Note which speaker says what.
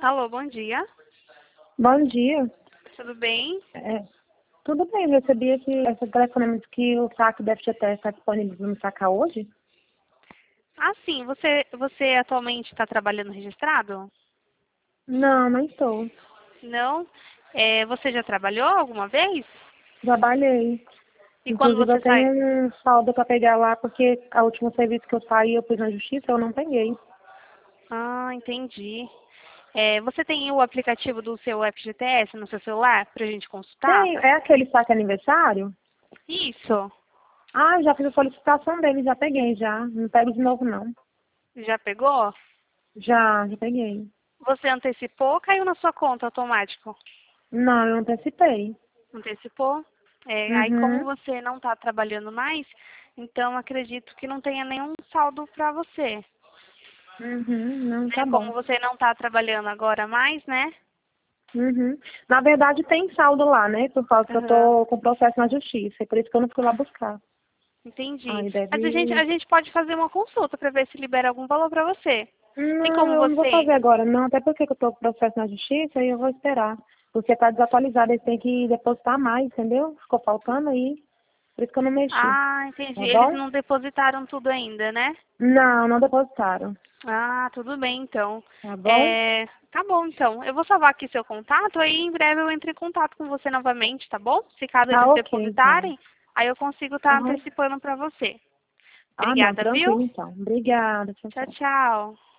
Speaker 1: Alô, bom dia.
Speaker 2: Bom dia.
Speaker 1: Tudo bem?
Speaker 2: Tudo bem, eu recebi essa telefonema de que o saque do FGTS está disponível para me sacar hoje?
Speaker 1: Ah, sim. Você atualmente está trabalhando registrado?
Speaker 2: Não, não estou.
Speaker 1: Não? Você já trabalhou alguma vez?
Speaker 2: Trabalhei.
Speaker 1: E quando
Speaker 2: Inclusive eu
Speaker 1: você sai?
Speaker 2: tenho um saldo para pegar lá, porque a última serviço que eu saí, eu fui na justiça, eu não peguei.
Speaker 1: Ah, entendi. Você tem o aplicativo do seu FGTS no seu celular para a gente consultar?
Speaker 2: Tenho. É aquele saque aniversário?
Speaker 1: Isso.
Speaker 2: Ah, já fiz a solicitação dele, já peguei já. Não pego de novo não.
Speaker 1: Já pegou?
Speaker 2: Já peguei.
Speaker 1: Você antecipou ou caiu na sua conta automático?
Speaker 2: Não, eu antecipei.
Speaker 1: Antecipou? Aí como
Speaker 2: Uhum.
Speaker 1: você não está trabalhando mais, então acredito que não tenha nenhum saldo para você.
Speaker 2: Uhum. Não,
Speaker 1: Né?
Speaker 2: tá bom.
Speaker 1: Como você não está trabalhando agora mais, né?
Speaker 2: Uhum. Na verdade tem saldo lá, né? Por causa que eu
Speaker 1: Aham,
Speaker 2: tô com processo na justiça. É por isso que eu não fui lá buscar.
Speaker 1: entendi.
Speaker 2: Aí
Speaker 1: Mas a
Speaker 2: deve.
Speaker 1: gente pode fazer uma consulta para ver se libera algum valor para você. Tem
Speaker 2: Não,
Speaker 1: como
Speaker 2: eu não vou
Speaker 1: você?
Speaker 2: fazer agora, não. Até porque eu tô com processo na justiça e eu vou esperar. Porque tá desatualizado, eles têm que depositar mais, entendeu? Ficou faltando aí. Por isso que eu não mexi.
Speaker 1: Ah, entendi.
Speaker 2: Tá
Speaker 1: Eles
Speaker 2: bom?
Speaker 1: não depositaram tudo ainda, né?
Speaker 2: Não, não depositaram.
Speaker 1: Ah, tudo bem, então.
Speaker 2: Tá bom?
Speaker 1: Tá bom, então. Eu vou salvar aqui seu contato, aí em breve eu entro em contato com você novamente, tá bom? Se caso
Speaker 2: Tá
Speaker 1: eles
Speaker 2: ok, então.
Speaker 1: depositarem, aí eu consigo estar
Speaker 2: Uhum.
Speaker 1: antecipando para você.
Speaker 2: Ah, não,
Speaker 1: Obrigada, viu?
Speaker 2: tranquilo então. Obrigada, tchau,
Speaker 1: Tchau,
Speaker 2: tchau.
Speaker 1: tchau.